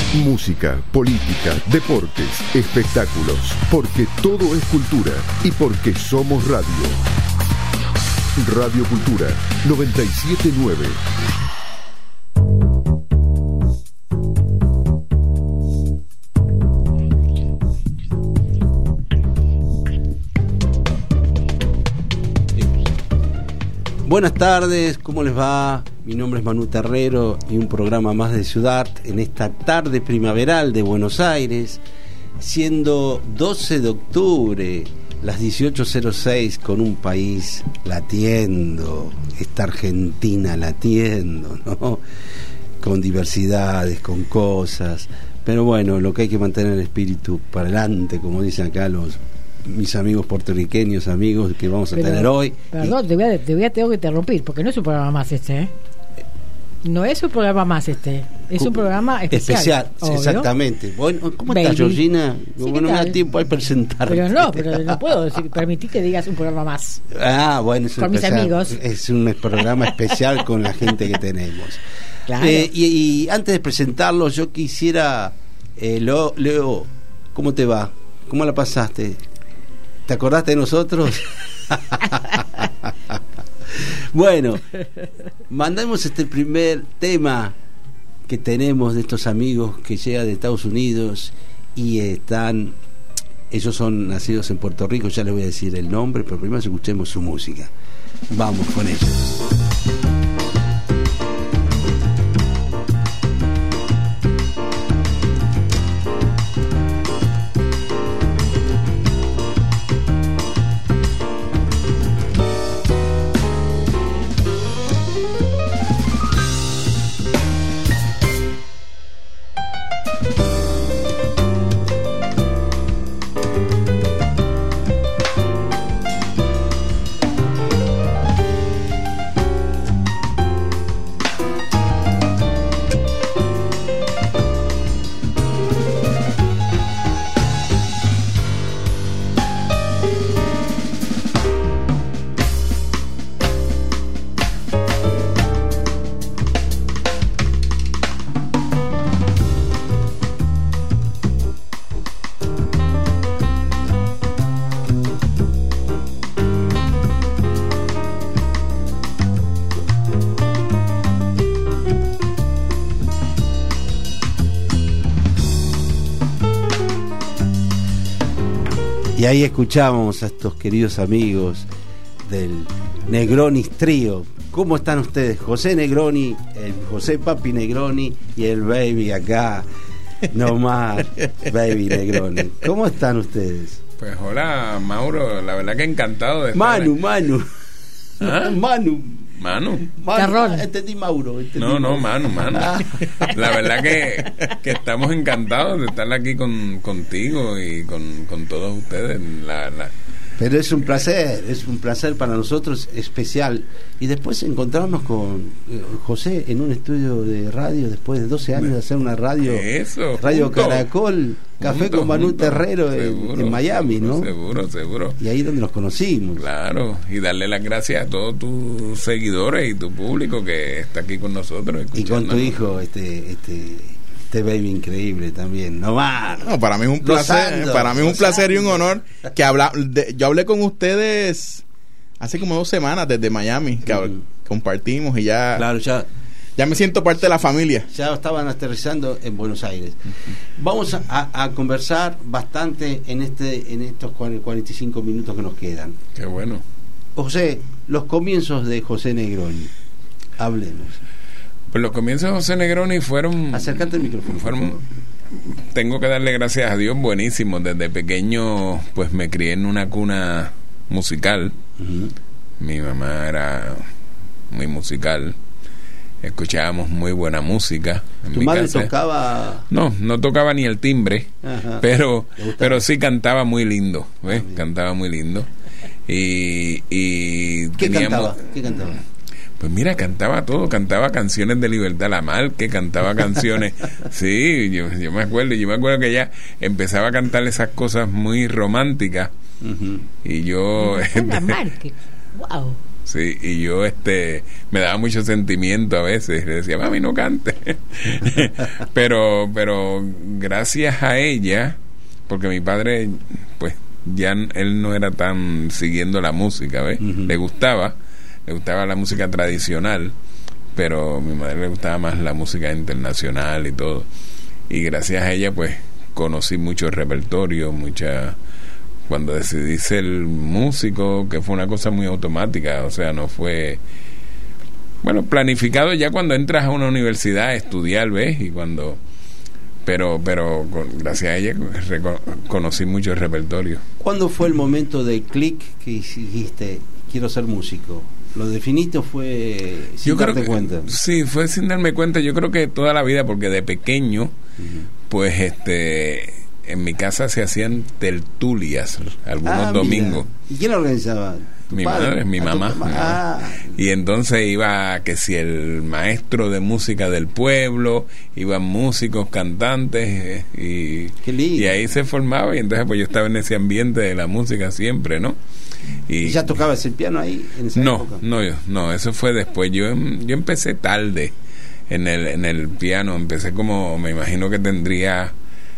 Música, política, deportes, espectáculos, porque todo es cultura y porque somos radio. Radio Cultura 97.9. Buenas tardes, ¿cómo les va? Mi nombre es Manu Terrero y un programa más de Ciudad en esta tarde primaveral de Buenos Aires, siendo 12 de octubre, las 18:06, con un país latiendo, esta Argentina latiendo, ¿no? Con diversidades, con cosas, pero bueno, lo que hay que mantener el espíritu para adelante, como dicen acá mis amigos puertorriqueños, amigos que vamos a tener hoy. Perdón, tengo que interrumpir, porque no es un programa más ¿eh? No es un programa más es un programa especial. Exactamente. Bueno, ¿cómo estás, Georgina? Sí, bueno, me da tiempo al presentarte. Pero no puedo permitir que digas un programa más. Ah, bueno, es con mis amigos. Es un programa especial con la gente que tenemos. Claro. Y antes de presentarlo, yo quisiera, Leo, ¿cómo te va? ¿Cómo la pasaste? ¿Te acordaste de nosotros? Bueno, mandamos este primer tema que tenemos de estos amigos que llegan de Estados Unidos y ellos son nacidos en Puerto Rico, ya les voy a decir el nombre, pero primero escuchemos su música. Vamos con ellos. Y ahí escuchamos a estos queridos amigos del Negroni Trío. ¿Cómo están ustedes? José Negroni, el José Papi Negroni y el Baby acá. No más, Baby Negroni. ¿Cómo están ustedes? Pues hola, Mauro. La verdad que encantado de estar aquí. ¿Ah? Manu. Entendí Mauro. No, Manu. La verdad que estamos encantados de estar aquí contigo y con todos ustedes. Pero es un placer para nosotros, especial. Y después encontrarnos con José en un estudio de radio, después de 12 años de hacer una radio. Eso, Radio juntos, Caracol, Café con Manu Terrero en Miami, ¿no? Seguro. Y ahí donde nos conocimos. Claro, y darle las gracias a todos tus seguidores y tu público que está aquí con nosotros. Y con tu hijo, este baby increíble también. No, para mí es un placer, y un honor que yo hablé con ustedes hace como 2 semanas desde Miami, que compartimos y ya. Claro, ya me siento parte de la familia. Ya estaban aterrizando en Buenos Aires. Vamos a conversar bastante en estos 45 minutos que nos quedan. Qué bueno. José, los comienzos de José Negroni. Hablemos. Pues los comienzos de José Negroni fueron... Acércate al micrófono. Tengo que darle gracias a Dios, buenísimo. Desde pequeño, pues me crié en una cuna musical. Uh-huh. Mi mamá era muy musical. Escuchábamos muy buena música. ¿Tu madre tocaba? No tocaba ni el timbre. Ajá. Pero sí cantaba muy lindo. ¿Ves? Cantaba muy lindo. Y ¿Qué cantaba? Pues mira, cantaba todo, cantaba canciones de Libertad Lamarque, cantaba canciones, sí, yo me acuerdo que ella empezaba a cantar esas cosas muy románticas, y yo... Lamarque, wow. Sí, y yo me daba mucho sentimiento a veces, le decía, mami, no cante. pero gracias a ella, porque mi padre, pues, ya él no era tan siguiendo la música, ¿ves? Uh-huh. Le gustaba la música tradicional, pero a mi madre le gustaba más la música internacional y todo. Y gracias a ella, pues, conocí mucho repertorio, cuando decidí ser músico, que fue una cosa muy automática, o sea, no fue, bueno, planificado ya cuando entras a una universidad a estudiar, ¿ves? Y pero gracias a ella conocí mucho repertorio. ¿Cuándo fue el momento del clic que dijiste, quiero ser músico? ¿Lo definiste o fue sin darte cuenta? Sí, fue sin darme cuenta. Yo creo que toda la vida, porque de pequeño, uh-huh, pues en mi casa se hacían tertulias algunos domingos. Mira. ¿Y quién organizaba? Mi madre, mi mamá. Y entonces iba, que si el maestro de música del pueblo, iban músicos, cantantes, y ahí se formaba, y entonces pues yo estaba en ese ambiente de la música siempre, ¿no? ¿Y ya tocabas el piano ahí en esa época? No, eso fue después. Yo empecé tarde en el piano, empecé como, me imagino que tendría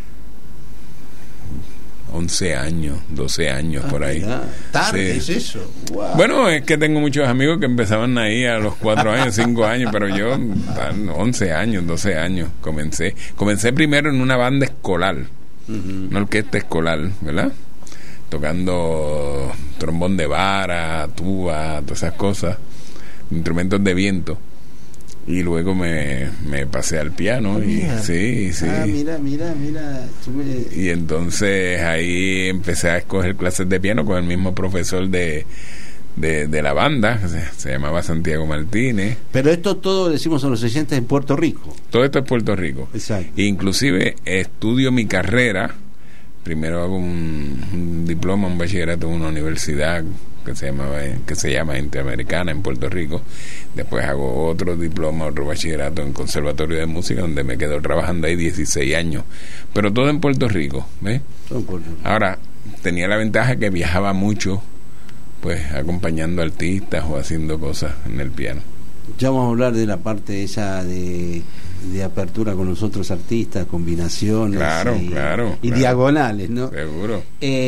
11 años, 12 años por ahí. Tarde, sí. ¿Es eso? Wow. Bueno, es que tengo muchos amigos que empezaban ahí a los 4 años, 5 años, pero yo 11 años, 12 años comencé. Comencé primero en una banda escolar, uh-huh, una orquesta escolar, ¿verdad? Tocando trombón de vara, tuba, todas esas cosas, instrumentos de viento. Y luego me pasé al piano. Sí. Mira. Y entonces ahí empecé a escoger clases de piano con el mismo profesor de la banda, se llamaba Santiago Martínez. Pero esto todo, decimos, en los 60 en Puerto Rico. Todo esto es Puerto Rico. Exacto. Inclusive estudio mi carrera. Primero hago un diploma, un bachillerato en una universidad que se llama Interamericana en Puerto Rico. Después hago otro diploma, otro bachillerato en Conservatorio de Música, donde me quedo trabajando ahí 16 años. Pero todo en Puerto Rico, ¿ves? Todo en Puerto Rico. Ahora, tenía la ventaja que viajaba mucho, pues acompañando artistas o haciendo cosas en el piano. Ya vamos a hablar de la parte esa de apertura con los otros artistas, combinaciones claro, diagonales, ¿no? Seguro.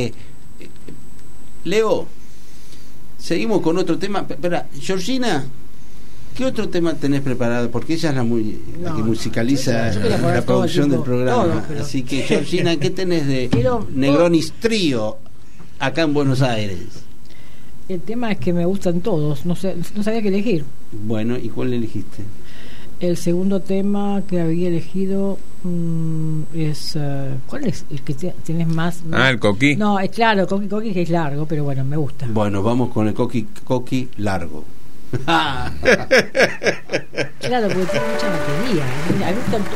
Leo, seguimos con otro tema. Espera, Georgina, ¿qué otro tema tenés preparado? Porque ella es la que musicaliza la producción del programa. Pero... Así que, Georgina, ¿qué tenés de Negronis Trío acá en Buenos Aires? El tema es que me gustan todos, no sabía qué elegir. Bueno, ¿y cuál elegiste? El segundo tema que había elegido es... ¿cuál es el que tienes más? El Coqui. No, es claro, Coqui que es largo, pero bueno, me gusta. Bueno, vamos con el Coqui largo. Claro, porque tiene mucha batería. A mí me gusta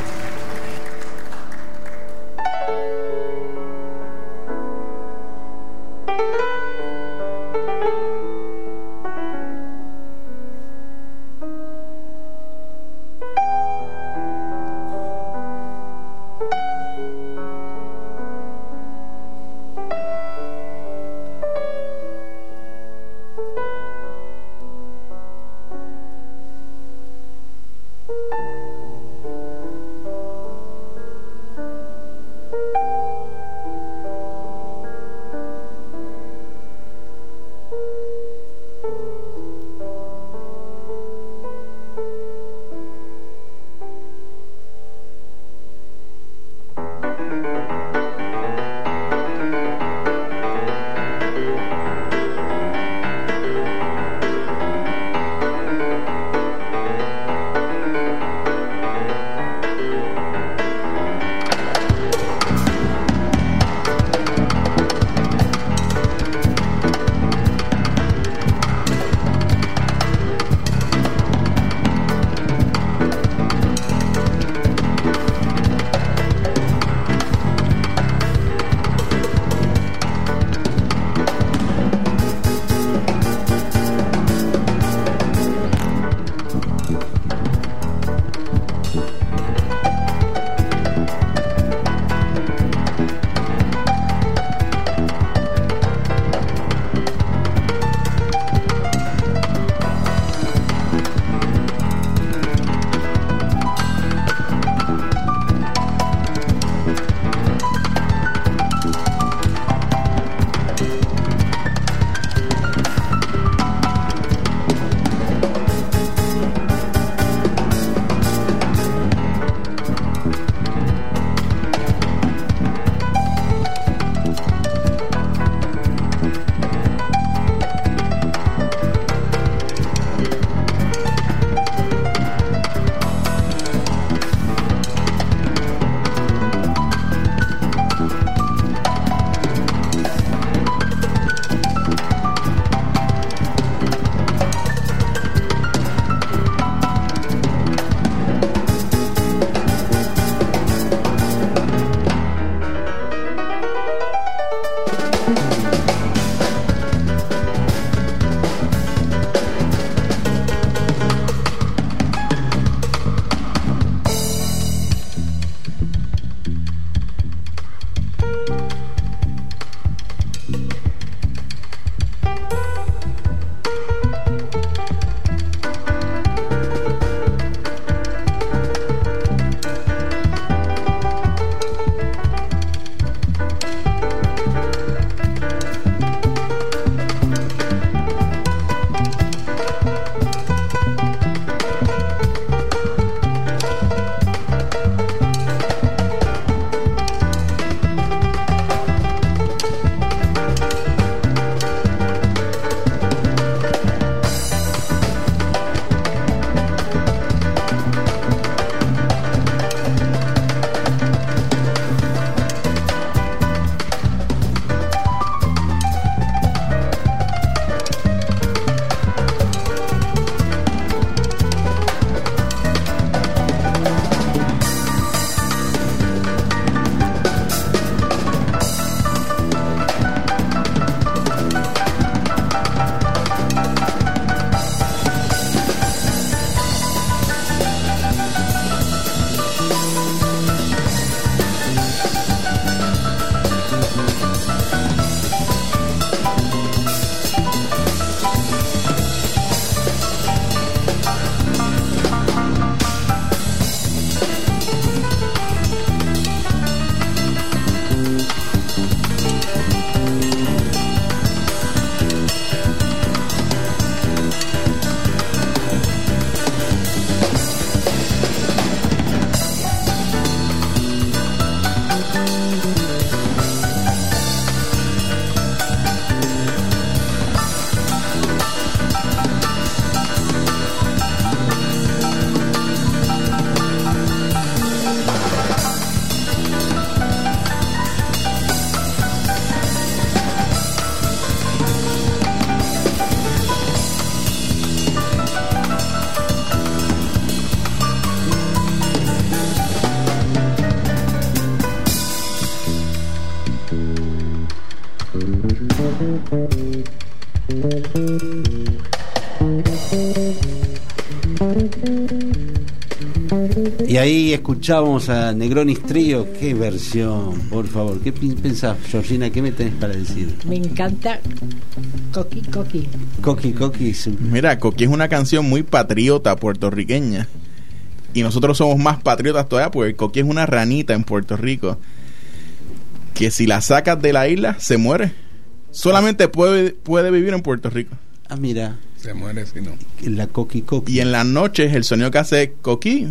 Y ahí escuchamos a Negronis Trío. Qué versión, por favor. ¿Qué pensás, Georgina? ¿Qué me tenés para decir? Me encanta Coqui Coqui. Coqui Coqui. Mira, Coqui es una canción muy patriota puertorriqueña. Y nosotros somos más patriotas todavía porque Coqui es una ranita en Puerto Rico que si la sacas de la isla se muere. Solamente puede vivir en Puerto Rico. Ah, mira. Se muere si no. La Coqui Coqui. Y en las noches el sonido que hace Coqui.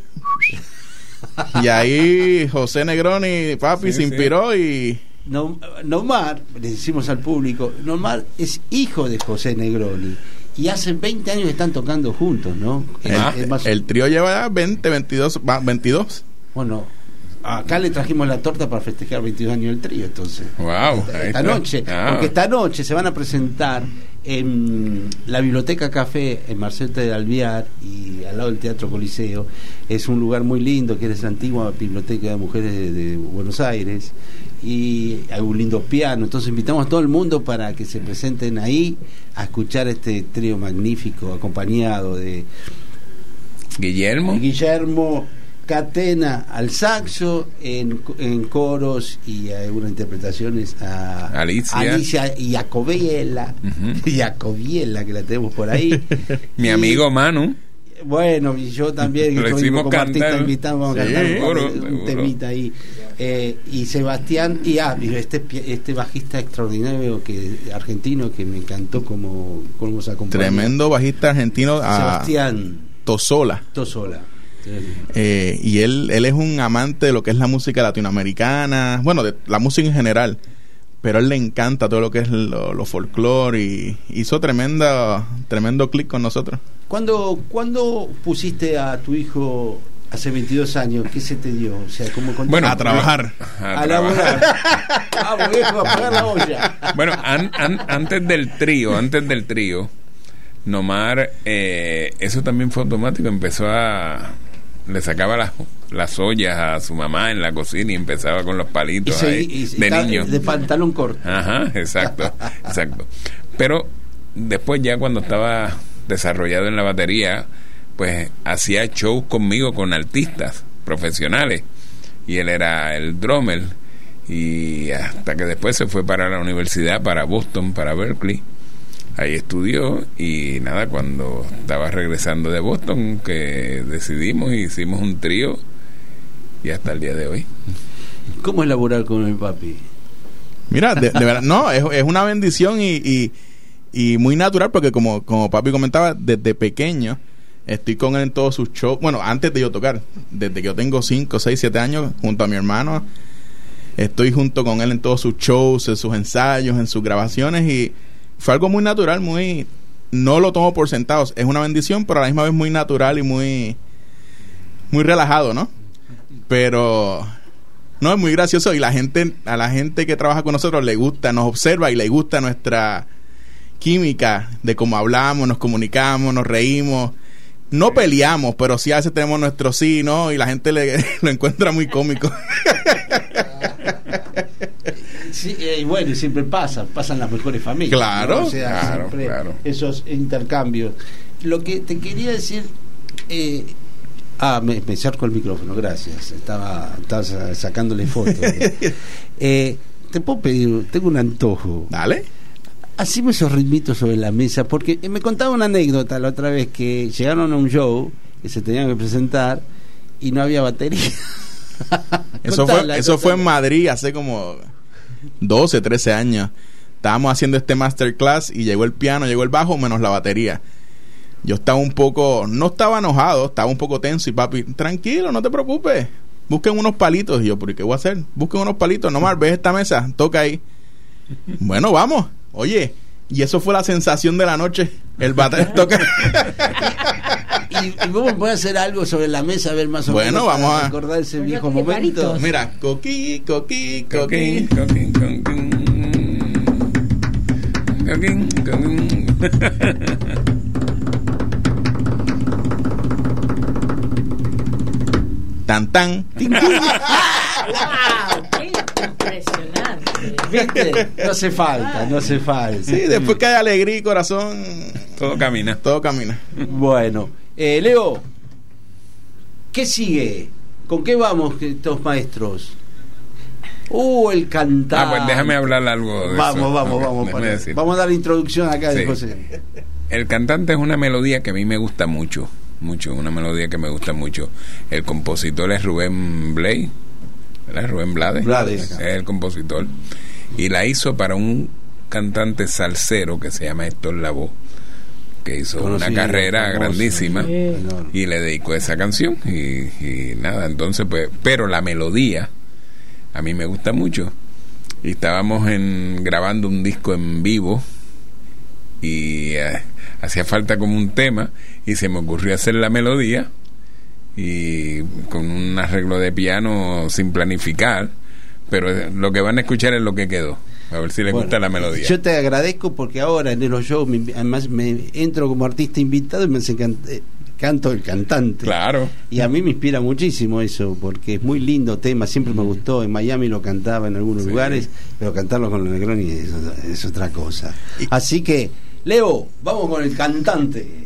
Y ahí José Negroni, papi, se inspiró y... Nomar, le decimos al público, Nomar es hijo de José Negroni. Y hace 20 años que están tocando juntos, ¿no? El trío lleva 22. Bueno, acá le trajimos la torta para festejar 22 años del trío, entonces. Wow, esta noche. Porque esta noche se van a presentar en la Biblioteca Café en Marcete de Alvear y al lado del Teatro Coliseo. Es un lugar muy lindo, que es la antigua Biblioteca de Mujeres de Buenos Aires, y hay un lindo piano. Entonces invitamos a todo el mundo para que se presenten ahí a escuchar este trío magnífico, acompañado de Guillermo Catena al saxo, en coros y algunas interpretaciones a Alicia Iacoviela, Iacoviela, que la tenemos por ahí. Mi amigo Manu. Bueno, y yo también, que hicimos como cantar. artista invitado, vamos a cantar un temita ahí. Y Sebastián, y este bajista extraordinario argentino que me encantó como se acompañó. Tremendo bajista argentino, Sebastián Tosola. Y él es un amante de lo que es la música latinoamericana, bueno, de la música en general, pero a él le encanta todo lo que es lo folclore y hizo tremendo clic con nosotros. ¿Cuándo pusiste a tu hijo hace 22 años? ¿Qué se te dio? O sea, a trabajar. A laburar. Vamos, viejo, a pagar la olla. Bueno, antes del trío, Nomar, eso también fue automático. Le sacaba las ollas a su mamá en la cocina y empezaba con los palitos de niño. De pantalón corto. Ajá, exacto. Pero después, ya cuando estaba desarrollado en la batería, pues hacía shows conmigo con artistas profesionales. Y él era el drummer. Y hasta que después se fue para la universidad, para Boston, para Berkeley. Ahí estudió y nada, cuando estaba regresando de Boston, que decidimos y hicimos un trío y hasta el día de hoy. ¿Cómo es laburar con el papi? Mira, de verdad, no, es una bendición y muy natural porque como papi comentaba, desde pequeño estoy con él en todos sus shows. Bueno, antes de yo tocar, desde que yo tengo 5, 6, 7 años, junto a mi hermano, estoy junto con él en todos sus shows, en sus ensayos, en sus grabaciones y fue algo muy natural, no lo tomo por sentados, es una bendición, pero a la misma vez muy natural y muy relajado, ¿no? Pero no, es muy gracioso y a la gente que trabaja con nosotros le gusta, nos observa y le gusta nuestra química de cómo hablamos, nos comunicamos, nos reímos, no peleamos, pero sí a veces tenemos nuestro sí, ¿no? Y la gente lo encuentra muy cómico. Sí, bueno, siempre pasan las mejores familias. Claro, ¿no? O sea, claro. Esos intercambios. Lo que te quería decir, me acerco el micrófono, gracias. Estaba sacándole fotos. Te puedo pedir, tengo un antojo. Dale. Hacime esos ritmitos sobre la mesa, porque me contaba una anécdota la otra vez que llegaron a un show que se tenían que presentar y no había batería. Eso fue en Madrid hace como 12, 13 años. Estábamos haciendo este masterclass y llegó el piano, llegó el bajo menos la batería. Yo estaba no estaba enojado, estaba un poco tenso y papi, tranquilo, no te preocupes, busquen unos palitos. Y yo, ¿pero qué voy a hacer? Busquen unos palitos, nomás, ves esta mesa, toca ahí. Bueno, vamos. Oye, y eso fue la sensación de la noche. El batero toca. ¿Y vos podés hacer algo sobre la mesa, a ver más o menos? Bueno, vamos a recordar ese Pero viejo tiene momento. palitos. Mira, coquí, coquí, coquí. Coquín, coquín, coquín. Coquín, coquín. Tan, tan. Tin, tin. ¡Wow! ¡Qué impresionante! ¿Viste? No hace falta, no hace falta. Sí, después que hay alegría y corazón, Todo camina. todo camina. Bueno, Leo, ¿qué sigue? ¿Con qué vamos estos maestros? El cantante. Pues déjame hablar algo de Vamos, eso. vamos. Déjame decir. Vamos a dar la introducción acá de Sí. José. El cantante es una melodía que a mí me gusta mucho, una melodía que me gusta mucho. El compositor es Rubén Blades, ¿verdad? Rubén Blades. Blades. Es el compositor. Y la hizo para un cantante salsero que se llama Héctor Lavoe, que hizo Conocido, una carrera famoso. grandísima, Sí. y le dedicó esa canción y nada, entonces pues, pero la melodía a mí me gusta mucho. Y estábamos grabando un disco en vivo y hacía falta como un tema y se me ocurrió hacer la melodía y con un arreglo de piano sin planificar, pero lo que van a escuchar es lo que quedó, a ver si les gusta la melodía. Yo te agradezco porque ahora en los shows además me entro como artista invitado y me hace canto el cantante. Claro. Y a mí me inspira muchísimo eso, porque es muy lindo tema, siempre me gustó. En Miami lo cantaba en algunos Sí. lugares, pero cantarlo con el Negroni es otra cosa. Así que, Leo, vamos con el cantante.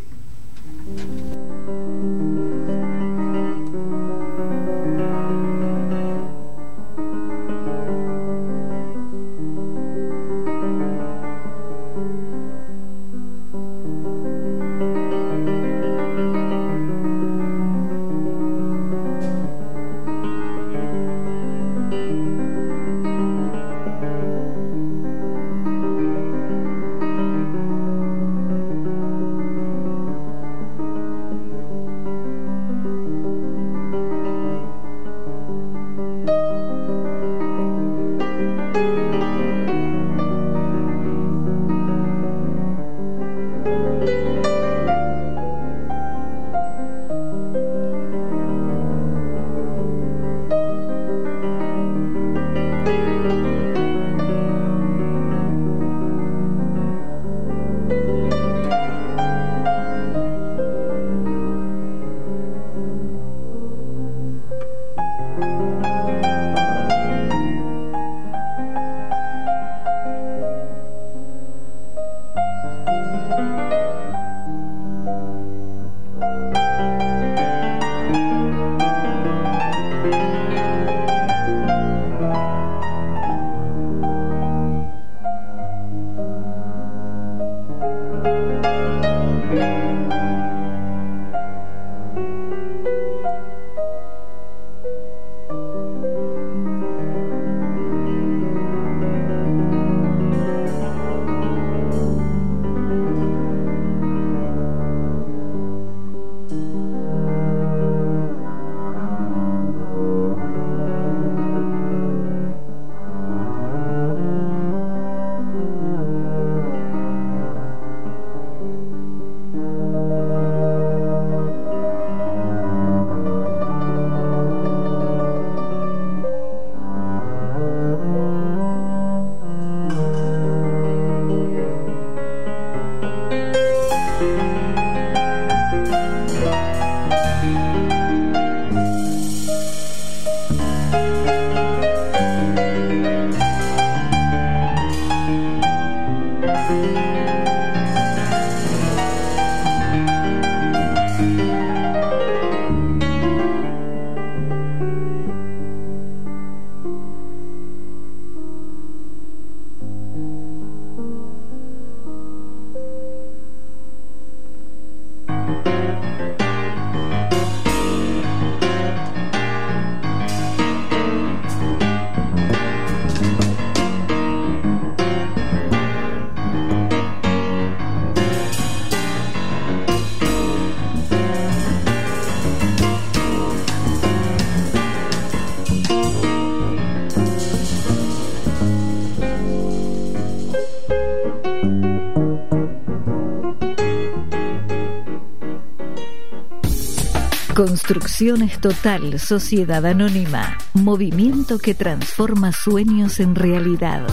Construcciones Total Sociedad Anónima. Movimiento que transforma sueños en realidad.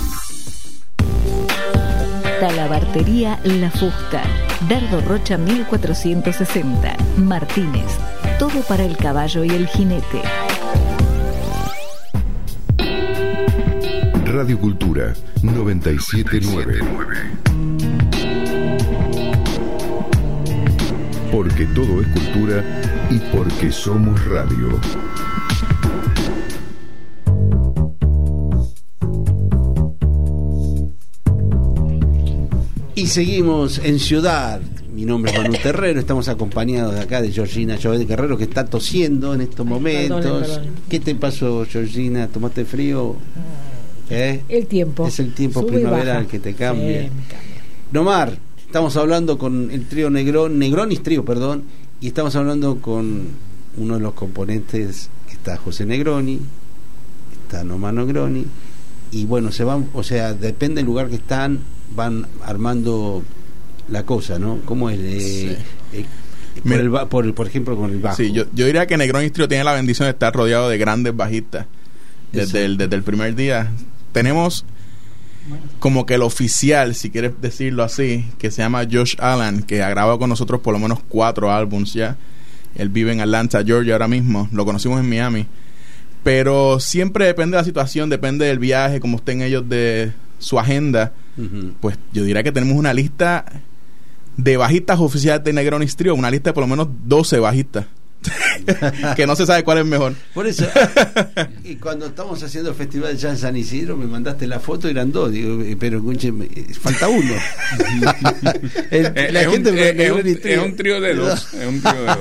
Talabartería La Fusta. Dardo Rocha 1460. Martínez. Todo para el caballo y el jinete. Radio Cultura 979. Porque todo es cultura y porque somos radio. Y seguimos en Ciudad. Mi nombre es Manu Terrero, estamos acompañados de acá de Georgina Jovet Guerrero, que está tosiendo en estos momentos. Perdón. ¿Qué te pasó, Georgina? ¿Tomaste frío? El tiempo. Es el tiempo Sube y primaveral baja. que te cambia. Sí, me cambia. Nomar, estamos hablando con el trío Negronis Trío, perdón, y estamos hablando con uno de los componentes, que está José Negroni, está Nomar Negroni, y bueno, se van, o sea, depende del lugar que están, van armando la cosa, ¿no? ¿Cómo es? Sí. Por ejemplo, con el bajo. Sí, yo diría que Negronis Trio tiene la bendición de estar rodeado de grandes bajistas desde el primer día. Tenemos como que el oficial, si quieres decirlo así, que se llama Josh Allen, que ha grabado con nosotros por lo menos 4 álbums ya. Él vive en Atlanta, Georgia ahora mismo. Lo conocimos en Miami. Pero siempre depende de la situación, depende del viaje, como estén ellos de su agenda. Uh-huh. Pues yo diría que tenemos una lista de bajistas oficiales de Negronis Trio, una lista de por lo menos 12 bajistas. Que no se sabe cuál es mejor. Por eso, y cuando estamos haciendo el Festival ya en San Isidro, me mandaste la foto, eran 2. Digo, pero escúcheme, falta uno. Es un trío de 2. Es un trío de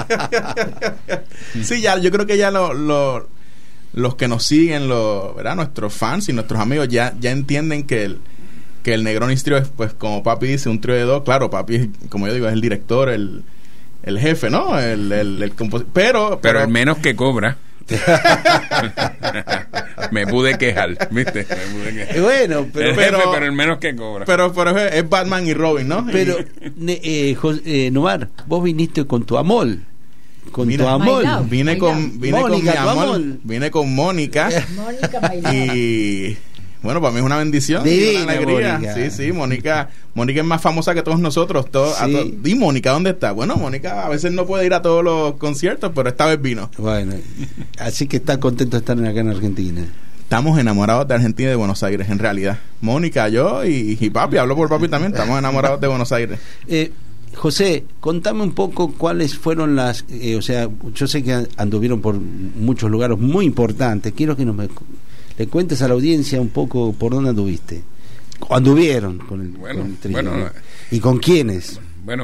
2. Sí, ya, yo creo que ya los que nos siguen, ¿verdad? Nuestros fans y nuestros amigos ya entienden que el Negronis Trio es, pues, como papi dice, un trío de 2. Claro, papi, como yo digo, es el director, el jefe, ¿no? El pero el menos que cobra. Me pude quejar, ¿viste? Bueno, pero el menos que cobra. Pero es Batman y Robin, ¿no? Pero Nomar, vos viniste con tu amol. Mira, tu amol. Vine con mi amor. Vine con Mónica. Mónica Y bueno, para mí es una bendición. Divina, una alegría. Mónica. Sí, Mónica es más famosa que todos nosotros. Sí. ¿Y Mónica dónde está? Bueno, Mónica a veces no puede ir a todos los conciertos, pero esta vez vino. Bueno, así que está contento de estar acá en Argentina. Estamos enamorados de Argentina y de Buenos Aires, en realidad. Mónica, yo y papi, hablo por papi también, estamos enamorados de Buenos Aires. José, contame un poco cuáles fueron las... o sea, yo sé que anduvieron por muchos lugares muy importantes. Quiero que le cuentes a la audiencia un poco por dónde anduviste. Anduvieron con el trío, ¿no? ¿Y con quiénes? Bueno,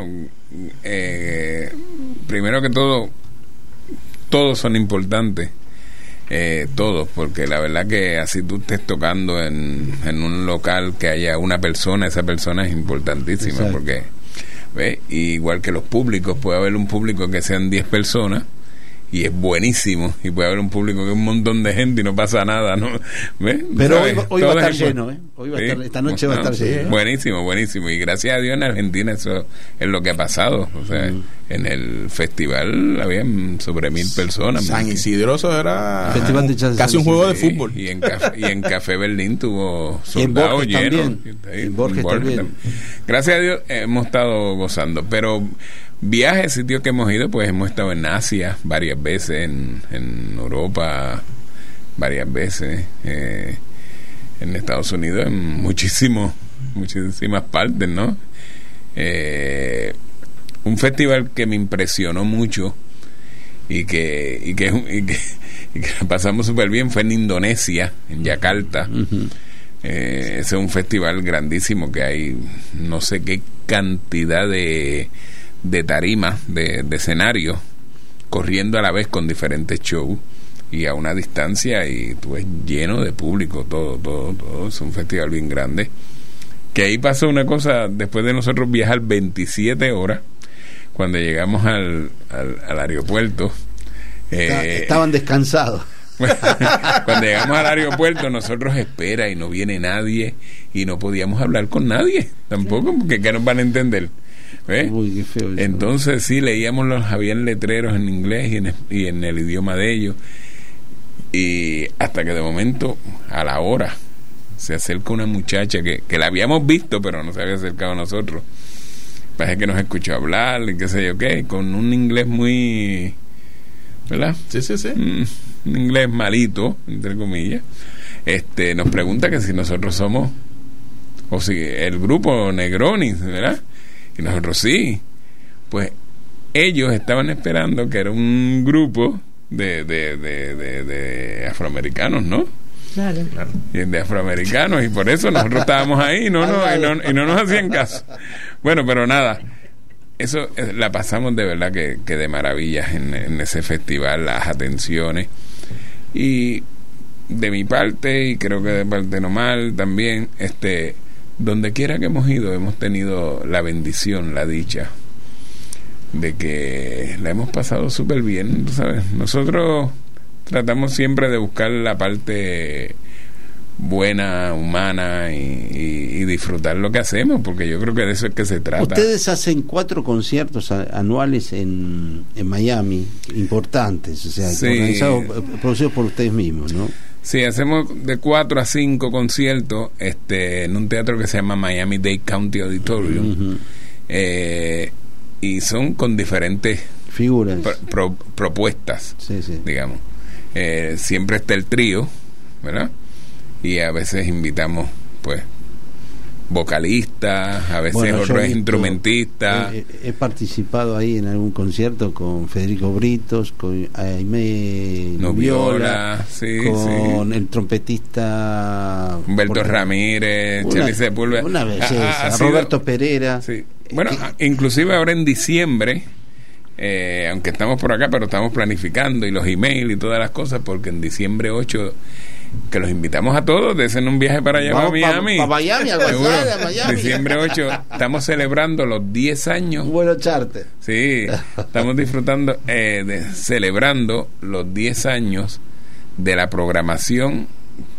primero que todo, todos son importantes. Todos, porque la verdad que así tú estés tocando en un local que haya una persona, esa persona es importantísima. Exacto. Porque ¿ves? Igual que los públicos, puede haber un público que sean 10 personas y es buenísimo, y puede haber un público que es un montón de gente y no pasa nada, ¿no? ¿Ves? Pero hoy va a estar lleno, ¿eh? Hoy va a estar, esta noche va a estar lleno. Buenísimo, y gracias a Dios en Argentina eso es lo que ha pasado. O sea, en el festival habían sobre 1,000 personas. San Isidro eso era Festival de casi un juego de fútbol. Y en Café Berlín tuvo soldados llenos. En Borges también. Gracias a Dios hemos estado gozando, pero viajes, sitios que hemos ido, pues hemos estado en Asia varias veces, en Europa varias veces, en Estados Unidos en muchísimas partes, ¿no? Un festival que me impresionó mucho y que pasamos súper bien fue en Indonesia, en Yakarta. Uh-huh. Ese es un festival grandísimo que hay no sé qué cantidad de tarimas, de escenarios corriendo a la vez con diferentes shows y a una distancia, y tú ves lleno de público, todo es un festival bien grande. Que ahí pasó una cosa, después de nosotros viajar 27 horas, cuando llegamos al aeropuerto, estaban descansados. Cuando llegamos al aeropuerto, nosotros espera y no viene nadie, y no podíamos hablar con nadie tampoco, porque ¿qué nos van a entender? ¿ves? Uy, qué feo eso. Entonces sí, habían letreros en inglés y en el idioma de ellos, y hasta que de momento, a la hora, se acerca una muchacha que la habíamos visto, pero no se había acercado a nosotros. Parece que nos escuchó hablar y qué sé yo qué, con un inglés muy, ¿verdad? Sí. Un inglés malito, entre comillas. Nos pregunta que si nosotros somos, o si el grupo Negronis, ¿verdad? Y nosotros sí. Pues ellos estaban esperando que era un grupo de afroamericanos, ¿no? Claro. Y de afroamericanos, y por eso nosotros estábamos ahí y no nos hacían caso. Bueno, pero nada, eso la pasamos de verdad que de maravillas en ese festival, las atenciones. Y de mi parte, y creo que de parte Nomar también, donde quiera que hemos ido, hemos tenido la bendición, la dicha de que la hemos pasado súper bien, tú sabes. Nosotros tratamos siempre de buscar la parte buena, humana, y disfrutar lo que hacemos, porque yo creo que de eso es que se trata. Ustedes hacen 4 conciertos anuales en Miami, importantes, o sea, sí, organizados, producidos por ustedes mismos, ¿no? Sí, hacemos de 4 a 5 conciertos en un teatro que se llama Miami-Dade County Auditorium. Y son con diferentes figuras, propuestas, sí. digamos. Siempre está el trío, ¿verdad? Y a veces invitamos, pues, vocalistas, a veces otros instrumentistas. He participado ahí en algún concierto con Federico Britos, con Aimé Noviola, con el trompetista Humberto Ramírez, Charlie Sepúlveda, una belleza, Roberto Pereira. Sí. Bueno, inclusive ahora en diciembre, aunque estamos por acá, pero estamos planificando, y los emails y todas las cosas, porque en diciembre 8 que los invitamos a todos, de hacer un viaje para allá, a Miami. Para Miami, a Miami. Diciembre 8 estamos celebrando los 10 años. Un vuelo charter. Sí, estamos disfrutando, celebrando los 10 años de la programación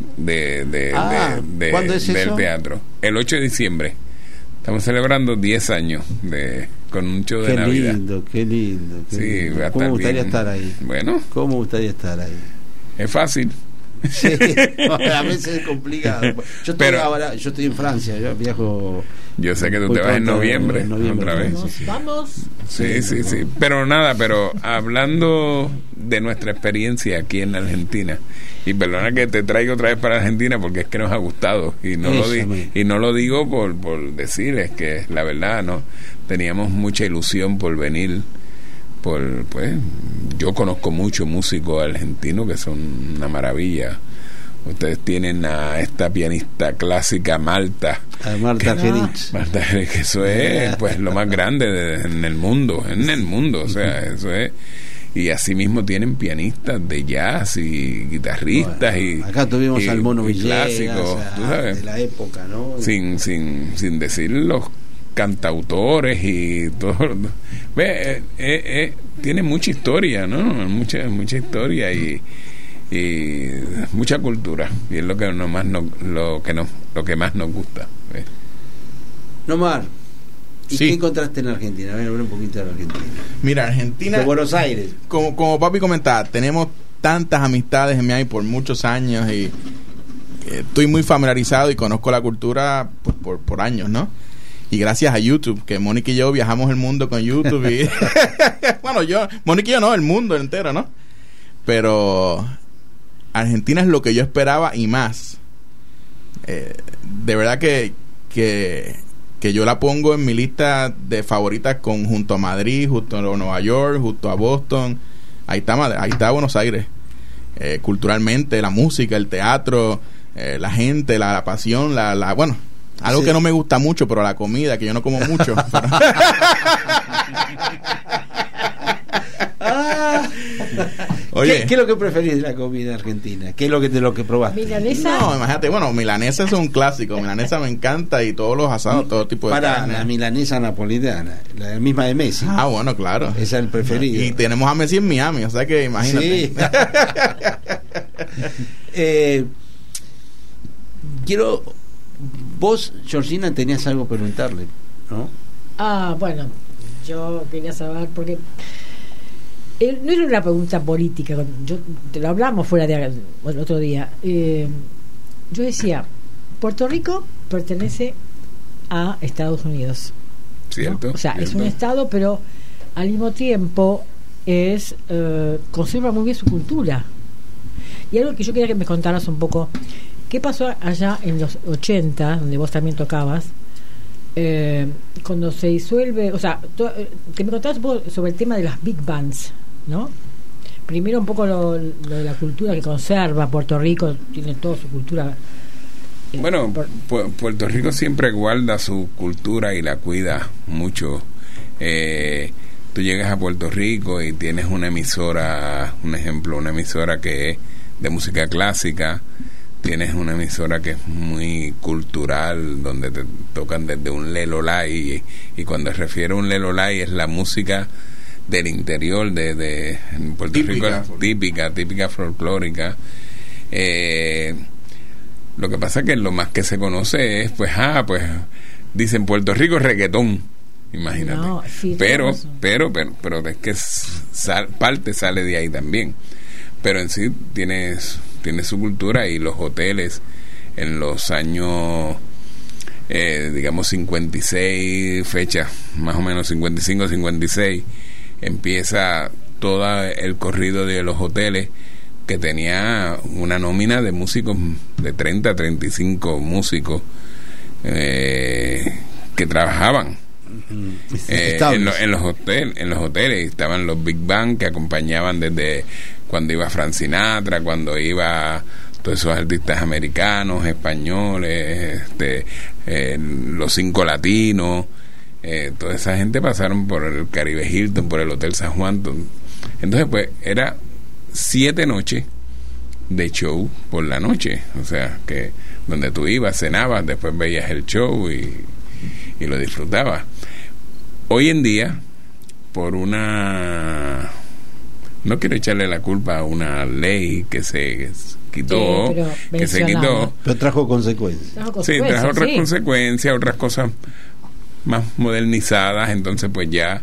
¿cuándo es del eso? teatro. El 8 de diciembre. Estamos celebrando 10 años con un show de Navidad. Qué lindo. Sí, va a ¿Cómo estar gustaría bien. estar ahí? Bueno. ¿Cómo gustaría estar ahí? Es fácil. Sí, a veces es complicado. Yo estoy en Francia, yo viajo. Yo sé que tú te vas en noviembre otra vez. Vamos. Sí. Pero hablando de nuestra experiencia aquí en Argentina, y perdona que te traigo otra vez para Argentina porque es que nos ha gustado, y no lo digo por decirles que la verdad, no teníamos mucha ilusión por venir. Pues yo conozco muchos músicos argentinos que son una maravilla. Ustedes tienen a esta pianista clásica Marta Gerich. Marta Gerich, que eso es pues lo más grande en el mundo, o sea, eso es. Y asimismo tienen pianistas de jazz y guitarristas, y acá tuvimos al Mono Villegas, clásicos, tú sabes, de la época, ¿no? Sin decir los cantautores y todo. Tiene mucha historia, ¿no? Mucha historia y mucha cultura, y es lo que más lo que más nos gusta. Nomar, ¿y sí. qué encontraste en Argentina? A ver, habla un poquito de la Argentina. Mira, Argentina, de Buenos Aires. Como papi comentaba, tenemos tantas amistades en Miami por muchos años, y estoy muy familiarizado y conozco la cultura por años, ¿no? Y gracias a YouTube, que Mónica y yo viajamos el mundo con YouTube. Y bueno, Mónica y yo no, el mundo entero, ¿no? Pero Argentina es lo que yo esperaba y más. De verdad que yo la pongo en mi lista de favoritas junto a Madrid, junto a Nueva York, junto a Boston. Ahí está Buenos Aires. Culturalmente, la música, el teatro, la gente, la pasión, bueno, algo que no me gusta mucho, pero la comida, que yo no como mucho. Oye, ¿Qué es lo que preferís de la comida argentina? ¿Qué es lo que probaste? ¿Milanesa? No, imagínate, milanesa es un clásico. Milanesa me encanta, y todos los asados, todo tipo de carne. La milanesa napolitana, la misma de Messi. Bueno, claro. Esa es el preferido. Y tenemos a Messi en Miami, o sea que imagínate. Sí. Vos, Georgina, tenías algo que preguntarle, ¿no? Bueno, yo quería saber, porque no era una pregunta política, te lo hablamos fuera de el otro día. Yo decía, Puerto Rico pertenece a Estados Unidos, ¿cierto? ¿no? O sea, ¿cierto? es un estado, pero al mismo tiempo conserva muy bien su cultura. Y algo que yo quería que me contaras un poco, ¿qué pasó allá en los 80, donde vos también tocabas, cuando se disuelve, o sea, que me contabas un poco sobre el tema de las big bands, ¿no? Primero un poco lo de la cultura que conserva Puerto Rico, tiene toda su cultura. Bueno, Puerto Rico siempre guarda su cultura y la cuida mucho. Tú llegas a Puerto Rico y tienes una emisora, un ejemplo, una emisora que es de música clásica, tienes una emisora que es muy cultural, donde te tocan desde un lelolay, y cuando refiero a un lelolay es la música del interior de en Puerto Rico, típica folclórica. Lo que pasa es que lo más que se conoce es, pues dicen Puerto Rico reggaetón, imagínate. No, sí, pero es que parte sale de ahí también. Pero en sí tiene su cultura, y los hoteles en los años digamos 56, fecha más o menos 55, 56, empieza todo el corrido de los hoteles, que tenía una nómina de músicos de 30 a 35 músicos que trabajaban en los hoteles. Estaban los big band que acompañaban desde cuando iba Frank Sinatra, cuando iba todos esos artistas americanos, españoles, los 5 latinos, toda esa gente pasaron por el Caribe Hilton, por el Hotel San Juan. Entonces pues era 7 noches de show por la noche, o sea, que donde tú ibas, cenabas, después veías el show y lo disfrutabas. Hoy en día, por una, no quiero echarle la culpa a una ley que se quitó, pero trajo consecuencias. Trajo otras consecuencias, otras cosas más modernizadas. Entonces pues ya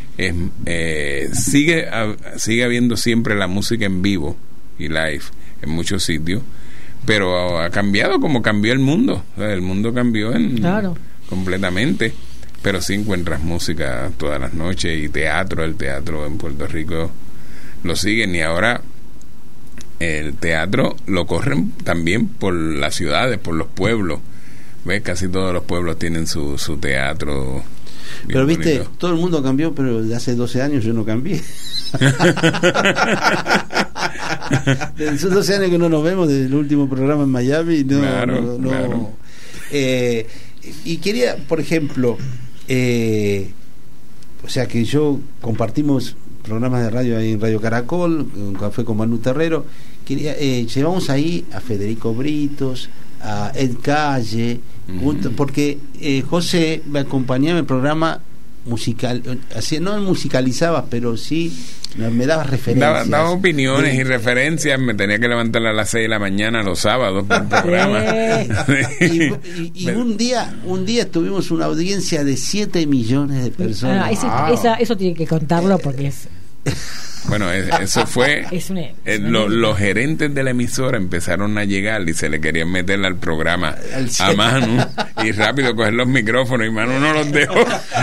sigue habiendo siempre la música en vivo y live en muchos sitios, pero ha cambiado como cambió el mundo. O sea, el mundo cambió completamente, pero sí encuentras música todas las noches, y el teatro en Puerto Rico lo siguen, y ahora el teatro lo corren también por las ciudades, por los pueblos. ¿Ves? Casi todos los pueblos tienen su teatro. Pero viste, bonito. Todo el mundo cambió, pero de hace 12 años yo no cambié. Desde esos 12 años que no nos vemos, desde el último programa en Miami, claro. Y quería, por ejemplo, o sea que compartimos programas de radio ahí en Radio Caracol, un café con Manu Terrero. Llevamos ahí a Federico Britos, a Ed Calle, porque José me acompañaba en el programa musical, así no musicalizaba, pero sí me daba referencias, daba opiniones y referencias. Me tenía que levantar a las 6 de la mañana los sábados para el programa. y un día tuvimos una audiencia de 7 millones de personas. Eso tiene que contarlo, porque es bueno, eso fue los gerentes de la emisora empezaron a llegar y se le querían meter al programa a Manu, y rápido coger los micrófonos, y Manu no los dejó.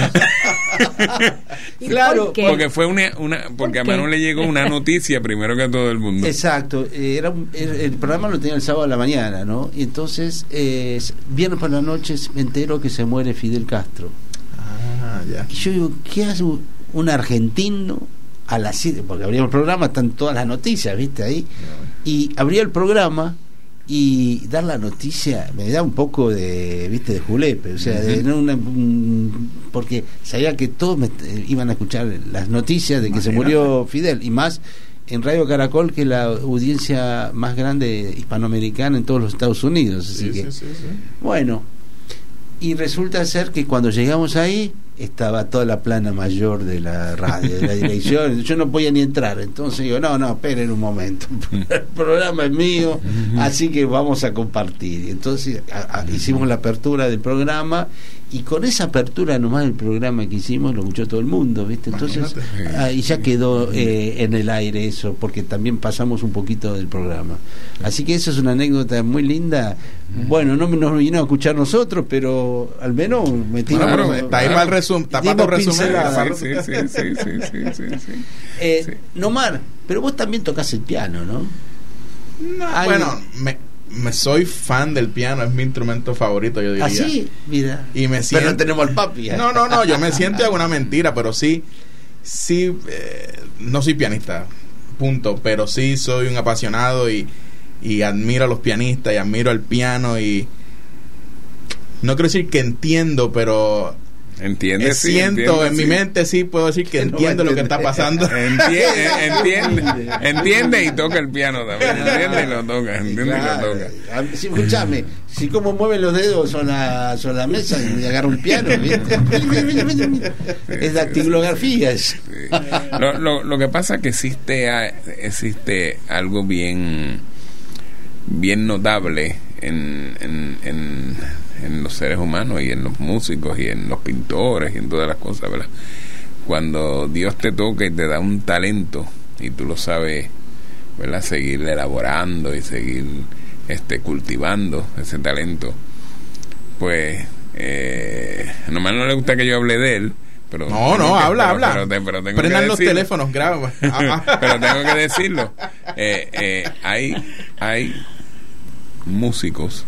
Claro, porque fue porque a Manu le llegó una noticia primero que a todo el mundo. Exacto, el programa lo tenía el sábado a la mañana, ¿no? Y entonces viernes por la noche me entero que se muere Fidel Castro. Ya. Y yo digo, ¿qué hace un argentino a las 7? Porque abría el programa, están todas las noticias, ¿viste? Ahí. Y abría el programa y dar la noticia me da un poco de, ¿viste? De julepe, o sea, porque sabía que todos iban a escuchar las noticias de que se murió Fidel, y más en Radio Caracol, que es la audiencia más grande hispanoamericana en todos los Estados Unidos. Así que, bueno, y resulta ser que cuando llegamos ahí, estaba toda la plana mayor de la radio, de la dirección. Yo no podía ni entrar, entonces digo, no, esperen un momento, el programa es mío, así que vamos a compartir. Entonces hicimos la apertura del programa, y con esa apertura nomás del programa que hicimos lo escuchó todo el mundo, ¿viste? Entonces y ya quedó en el aire eso, porque también pasamos un poquito del programa. Así que eso es una anécdota muy linda. Bueno, no nos vino a escuchar nosotros, pero al menos metimos... está ahí para el resumen. Está para tu resumen. Sí. Nomar, pero vos también tocás el piano, ¿no? Bueno, me soy fan del piano, es mi instrumento favorito, yo diría. Así, mira. Y me siento... Pero no tenemos al papi. No, yo me siento alguna mentira, pero sí, no soy pianista, punto, pero sí soy un apasionado y admiro a los pianistas y admiro al piano, y no quiero decir que entiendo, pero entiende, siento en mi mente, sí puedo decir que entiendo lo que está pasando. Entiende y toca el piano también. Entiende y lo toca. Sí, escúchame, si como mueven los dedos son la mesa y agarra un piano, ¿viste? Es dactilografía eso. Sí. Lo que pasa es que existe algo bien notable en los seres humanos y en los músicos y en los pintores y en todas las cosas, ¿verdad? Cuando Dios te toca y te da un talento y tú lo sabes, ¿verdad?, seguir elaborando y seguir cultivando ese talento, pues nomás no le gusta que yo hable de él, pero habla. Pero tengo prendan que los teléfonos, graba. Pero tengo que decirlo. Hay músicos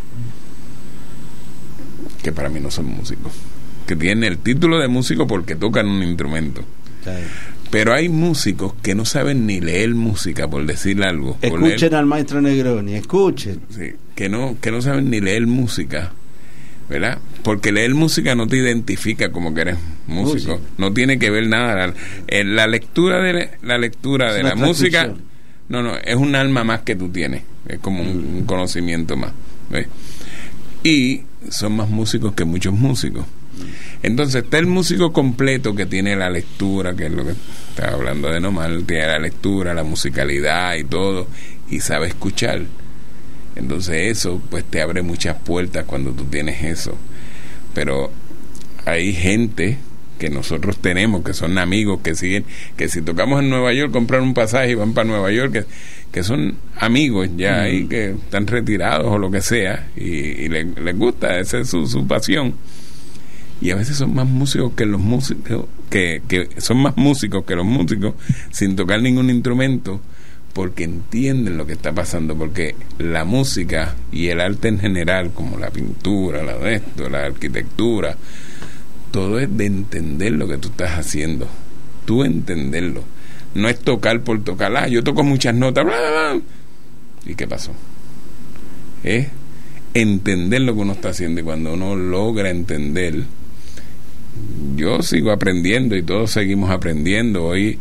que para mí no son músicos, que tienen el título de músico porque tocan un instrumento. Claro. Pero hay músicos que no saben ni leer música, por decir algo. Escuchen al maestro Negroni, escuchen. Sí, que no saben ni leer música, ¿verdad? Porque leer música no te identifica como que eres músico. No tiene que ver nada. La lectura de la música, no, es un alma más que tú tienes. Es como un conocimiento más, ¿ves? Y son más músicos que muchos músicos. Entonces está el músico completo, que tiene la lectura, que es lo que estaba hablando de Nomar, tiene la lectura, la musicalidad y todo, y sabe escuchar. Entonces eso pues te abre muchas puertas cuando tú tienes eso. Pero hay gente que nosotros tenemos, que son amigos, que siguen, que si tocamos en Nueva York compran un pasaje y van para Nueva York, que son amigos ya ahí, que están retirados o lo que sea, y les gusta, esa es su pasión. Y a veces son más músicos que los músicos, que son más músicos que los músicos sin tocar ningún instrumento, porque entienden lo que está pasando, porque la música y el arte en general, como la pintura, la arquitectura, todo es de entender lo que tú estás haciendo, tú entenderlo. No es tocar por tocar. Yo toco muchas notas, bla, bla, bla. ¿Y qué pasó? Es entender lo que uno está haciendo, y cuando uno logra entender, yo sigo aprendiendo y todos seguimos aprendiendo hoy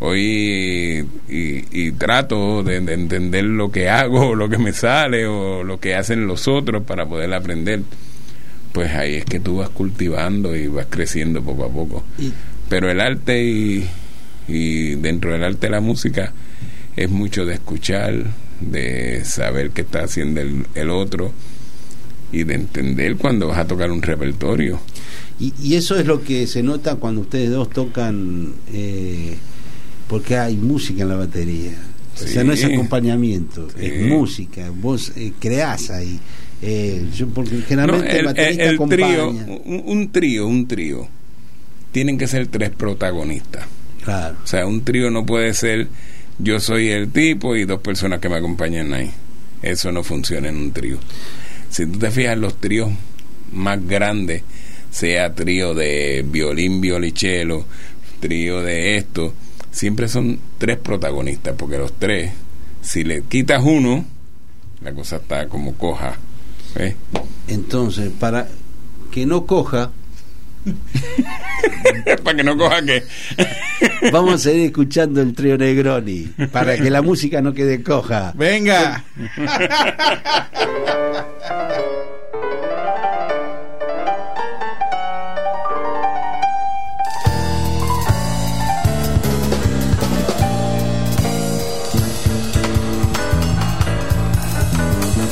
y trato de entender lo que hago, o lo que me sale, o lo que hacen los otros para poder aprender. Pues ahí es que tú vas cultivando y vas creciendo poco a poco. Pero el arte y dentro del arte la música es mucho de escuchar, de saber qué está haciendo el otro, y de entender cuando vas a tocar un repertorio. Y eso es lo que se nota cuando ustedes dos tocan, porque hay música en la batería. Sí. O sea, no es acompañamiento, es música. Vos creás ahí. Porque generalmente el baterista acompaña. Un trío tienen que ser 3 protagonistas. Claro. O sea, un trío no puede ser yo soy el tipo y 2 personas que me acompañan ahí. Eso no funciona en un trío. Si tú te fijas, los tríos más grandes, sea trío de violín, violonchelo, trío de esto, siempre son 3 protagonistas, porque los 3, si le quitas uno, la cosa está como coja. ¿Ves? Entonces, para que no coja, ¿para que no coja qué? Vamos a seguir escuchando el trío Negroni, para que la música no quede coja. ¡Venga!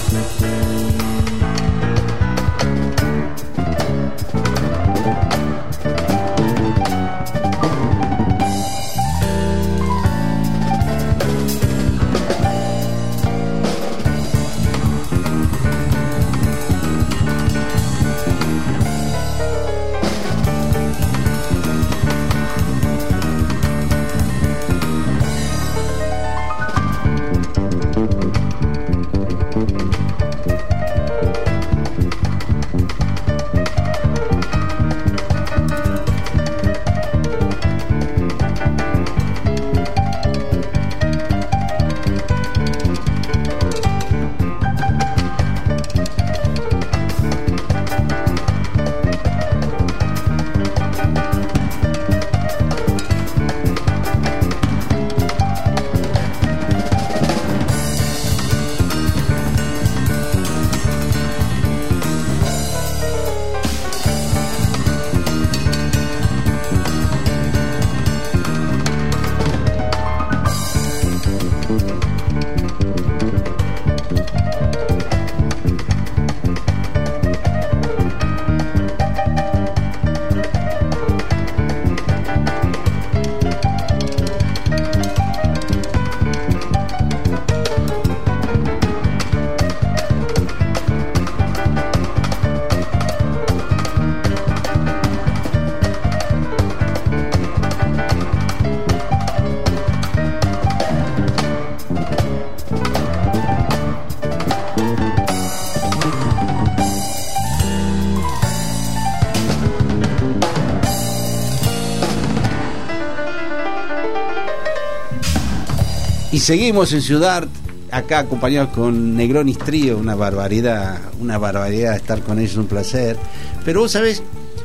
Y seguimos en Ciudad, acá acompañados con Negronis Trío, una barbaridad estar con ellos, un placer. Pero vos sabés,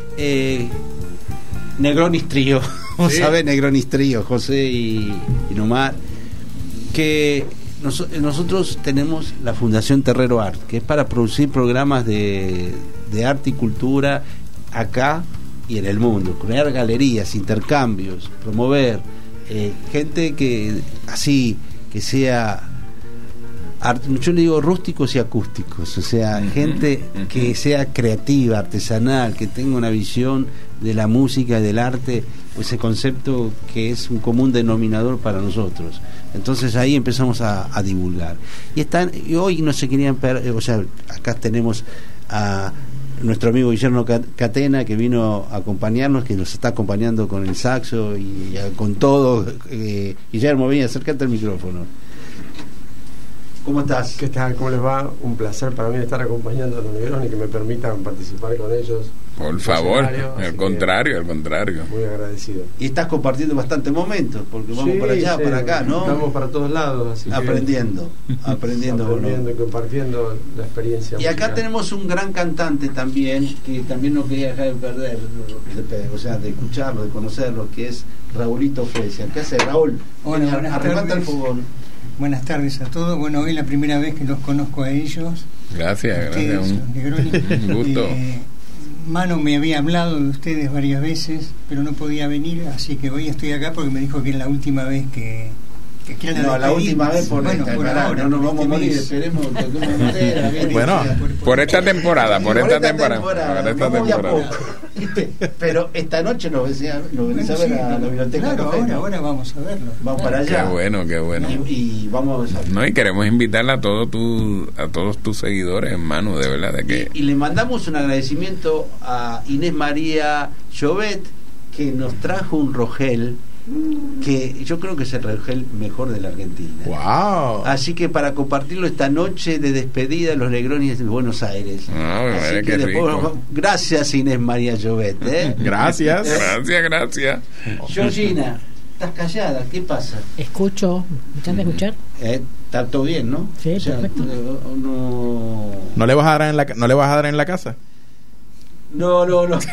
Negronis Trío, vos sabés Negronis Trío, José y Nomar, que nosotros tenemos la Fundación Terrero Art, que es para producir programas de arte y cultura acá y en el mundo, crear galerías, intercambios, promover gente que así, que sea yo le digo rústicos y acústicos, o sea, gente que sea creativa, artesanal, que tenga una visión de la música y del arte, ese concepto que es un común denominador para nosotros. Entonces ahí empezamos a divulgar. Y hoy no se querían o sea, acá tenemos a nuestro amigo Guillermo Catena, que vino a acompañarnos, que nos está acompañando con el saxo y con todo. Guillermo, ven, acércate al micrófono. ¿Cómo estás? ¿Qué tal? ¿Cómo les va? Un placer para mí estar acompañando a los Negronis y que me permitan participar con ellos. Por favor, al contrario. Muy agradecido. Y estás compartiendo bastante momentos, porque vamos para allá, para acá, ¿no? Estamos para todos lados, así aprendiendo y compartiendo la experiencia. Y acá tenemos un gran cantante también, que también no quería dejar de perder, o sea, de escucharlo, de conocerlo, que es Raulito Fresia. ¿Qué hace, Raúl? Hola, arrebata el fogón. Buenas tardes a todos. Bueno, hoy es la primera vez que los conozco a ellos. Gracias. Un gusto. Mano me había hablado de ustedes varias veces, pero no podía venir, así que hoy estoy acá porque me dijo que es la última vez que la última vez por ahora, no nos vamos a morir, esperemos por esta temporada. Pero esta noche nos venís a ver a la biblioteca. Claro, ahora vamos a verlo. Vamos para allá. Qué bueno. Y vamos a... y queremos invitarla a todos tus seguidores, hermano, de verdad. Y le mandamos un agradecimiento a Inés María Llobet, que nos trajo un rogel que yo creo que es el rogel mejor de la Argentina. Wow. Así que para compartirlo esta noche de despedida de los Negronis de Buenos Aires. Así que después, gracias Inés María Llobet, Gracias. Gracias. Georgina, estás callada, ¿qué pasa? Escucho, ¿me están de escuchar? Está todo bien, ¿no? Sí, perfecto. ¿No le vas a dar en la casa? No.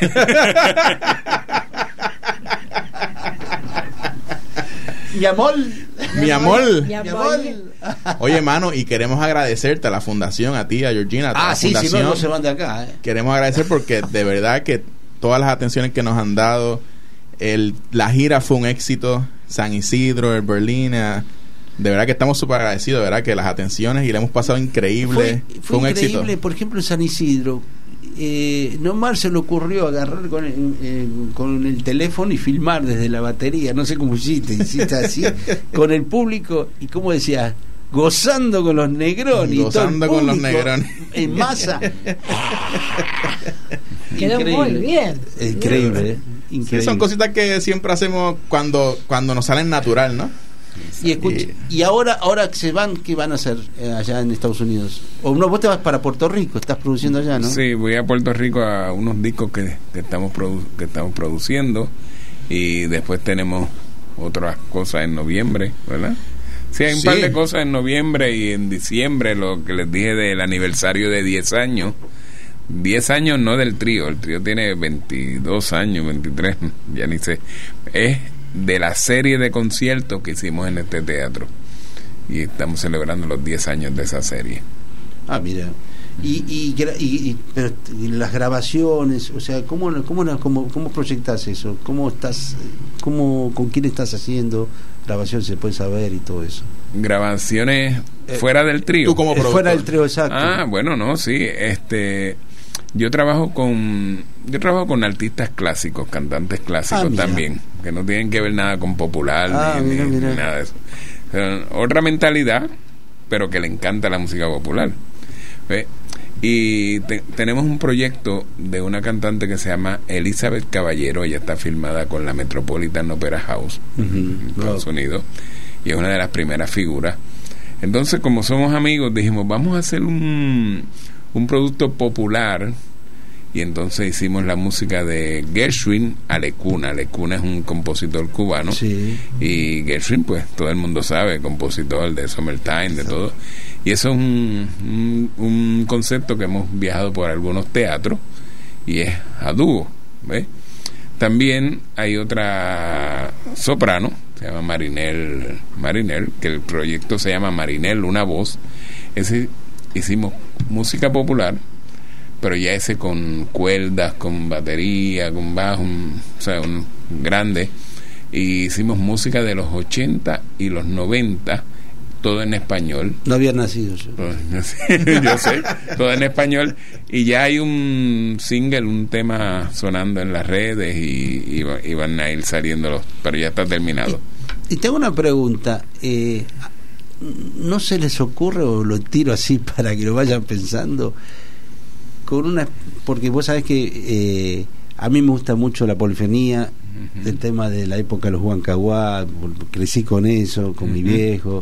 Mi amor. Oye, mano, y queremos agradecerte a la fundación, a ti, a Georgina, a la fundación. Si no se van de acá. Queremos agradecer porque de verdad que todas las atenciones que nos han dado, la gira fue un éxito. San Isidro, el Berlina, de verdad que estamos súper agradecidos, de verdad que las atenciones y le hemos pasado increíble. Fue un increíble, éxito. Por ejemplo, en San Isidro, Nomar se le ocurrió agarrar con el teléfono y filmar desde la batería, no sé cómo hiciste así, con el público, y como decía, gozando con los Negroni, gozando todo el con los público Negroni en masa. Quedó muy bien. Increíble, increíble. Sí, son cositas que siempre hacemos cuando nos salen natural, ¿no? Y ahora que se van, ¿qué van a hacer allá en Estados Unidos? O no, vos te vas para Puerto Rico, estás produciendo allá, ¿no? Sí, voy a Puerto Rico a unos discos que estamos produciendo, y después tenemos otras cosas en noviembre, ¿verdad? Sí, hay un par de cosas en noviembre y en diciembre, lo que les dije del aniversario de 10 años. 10 años no del trío, el trío tiene 22 años, 23, ya ni sé. Es de la serie de conciertos que hicimos en este teatro, y estamos celebrando los 10 años de esa serie. Ah, mira. Pero las grabaciones, o sea, ¿cómo proyectas eso? ¿Con quién estás haciendo grabaciones, se puede saber, y todo eso? Grabaciones fuera del trío. Tú como productor. Fuera del trío, exacto. Ah, bueno, no, sí, yo trabajo con artistas clásicos, cantantes clásicos también, que no tienen que ver nada con popular ni nada de eso. Otra mentalidad, pero que le encanta la música popular. ¿Ves? Y tenemos un proyecto de una cantante que se llama Elizabeth Caballero. Ella está filmada con la Metropolitan Opera House en Estados Unidos, y es una de las primeras figuras. Entonces, como somos amigos, dijimos, vamos a hacer un producto popular, y entonces hicimos la música de Gershwin a Lecuna. Lecuna es un compositor cubano, y Gershwin, pues todo el mundo sabe, compositor de Summertime, de todo, y eso es un concepto que hemos viajado por algunos teatros, y es a dúo, ¿ves? También hay otra soprano, se llama Marinel, que el proyecto se llama Marinel, una voz. Hicimos música popular, pero ya ese con cuerdas, con batería, con bajo, un grande. Y hicimos música de los 80 y los 90, todo en español. No había nacido yo. Yo sé, todo en español. Y ya hay un single, un tema sonando en las redes, y van a ir saliendo, pero ya está terminado. Y tengo una pregunta. ¿No se les ocurre, o lo tiro así para que lo vayan pensando, porque vos sabés que a mí me gusta mucho la polifonía, del tema de la época de los Huancahuá, crecí con eso, con mi viejo,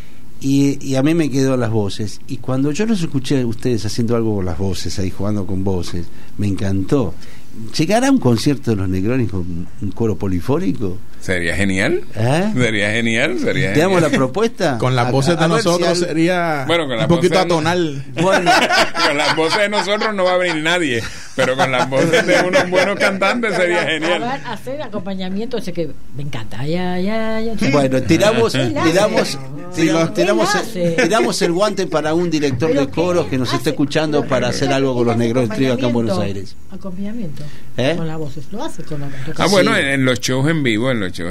y a mí me quedó las voces, y cuando yo los escuché a ustedes haciendo algo con las voces, ahí jugando con voces, me encantó. ¿Llegará a un concierto de los Negroni con un coro polifónico? Sería genial. Sería genial. ¿Te damos la propuesta? Con las voces de nosotros sería un poquito atonal. Bueno, con las voces de nosotros no va a venir nadie, pero con las voces de unos buenos cantantes sería genial. Hacer acompañamiento, ese que me encanta. Bueno, tiramos el guante para un director de coros que nos esté escuchando para hacer algo con los Negroni Trío acá en Buenos Aires. Acompañamiento con las voces, lo hace con la bueno, en los shows en vivo,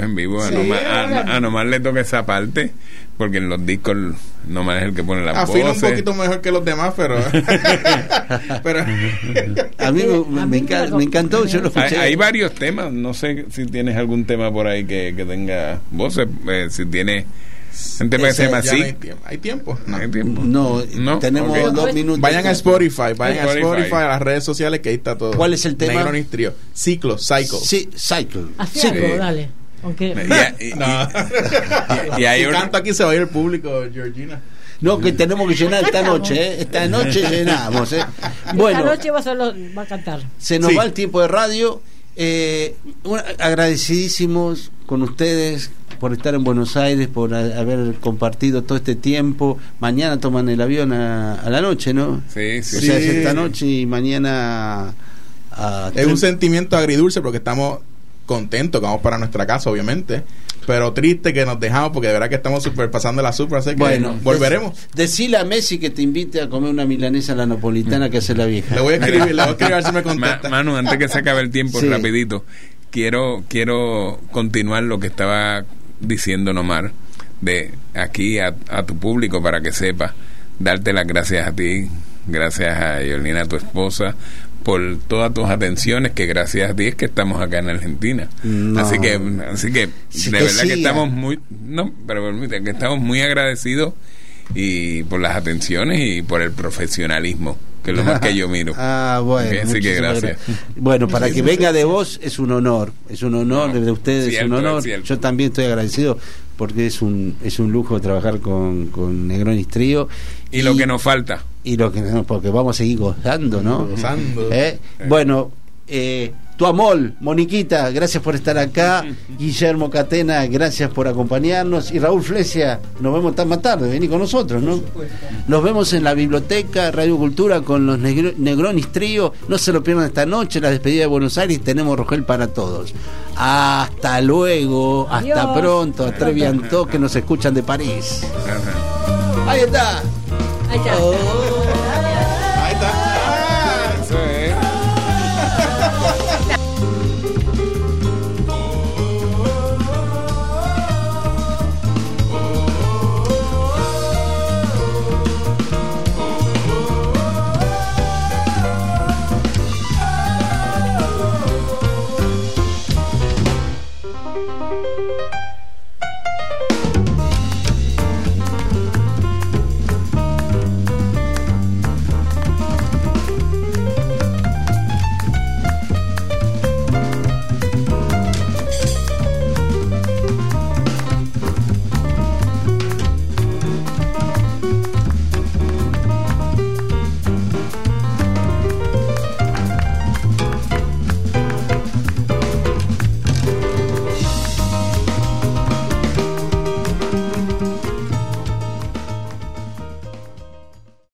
a Nomar le toca esa parte, porque en los discos Nomar es el que pone las voces. Afina un poquito mejor que los demás, pero a mí me encantó, yo lo escuché. Hay varios temas, no sé si tienes algún tema por ahí que tenga voces, si tienes un tema que se llama así. ¿Hay tiempo? No, tenemos 2 minutos. Vayan a Spotify, a las redes sociales, que ahí está todo. ¿Cuál es el tema? Negroni Trío. Cycle. Sí, Cycle. Así algo, dale. Aunque y hay canto aquí, se va a ir el público, Georgina. No, que tenemos que llenar esta noche, esta noche llenamos, Bueno, esta noche va a cantar. Se nos va el tiempo de radio. Agradecidísimos con ustedes por estar en Buenos Aires, por haber compartido todo este tiempo. Mañana toman el avión a la noche, ¿no? Sí. O sea, es esta noche y mañana es un sentimiento agridulce, porque estamos contentos que vamos para nuestra casa, obviamente, pero triste que nos dejamos, porque de verdad que estamos pasándola súper, así que bueno, volveremos. Decile a Messi que te invite a comer una milanesa a la napolitana que hace la vieja. Le voy a escribir a ver si me contesta. Manu, antes que se acabe el tiempo, rapidito, quiero continuar lo que estaba diciendo Nomar. de aquí a tu público para que sepa, darte las gracias a ti, gracias a Yolina, tu esposa, por todas tus atenciones, que gracias a ti es que estamos acá en Argentina. No. Así que Sí, de que verdad que siga. estamos que estamos muy agradecidos y por las atenciones y por el profesionalismo, que es lo más que yo miro. Bueno, Ok, así que muchísimas gracias. Bueno, para que venga de vos es un honor, No, de ustedes es cierto, un honor. cierto. Yo también estoy agradecido porque es un lujo trabajar con Negroni Trío. Y lo que nos falta. Y lo que no, porque vamos a seguir gozando, ¿no? Gozando. Bueno, tu amor, Moniquita, gracias por estar acá. Guillermo Catena, gracias por acompañarnos. Y Raúl Flesia, nos vemos más tarde, vení con nosotros, ¿no? Nos vemos en la biblioteca Radio Cultura con los Negronis Trío. No se lo pierdan esta noche, la despedida de Buenos Aires. Tenemos Rogel para todos. Hasta luego, hasta Adiós. pronto. A Trevianto, que nos escuchan de París. Ajá. Ahí está. Ahí está. Oh.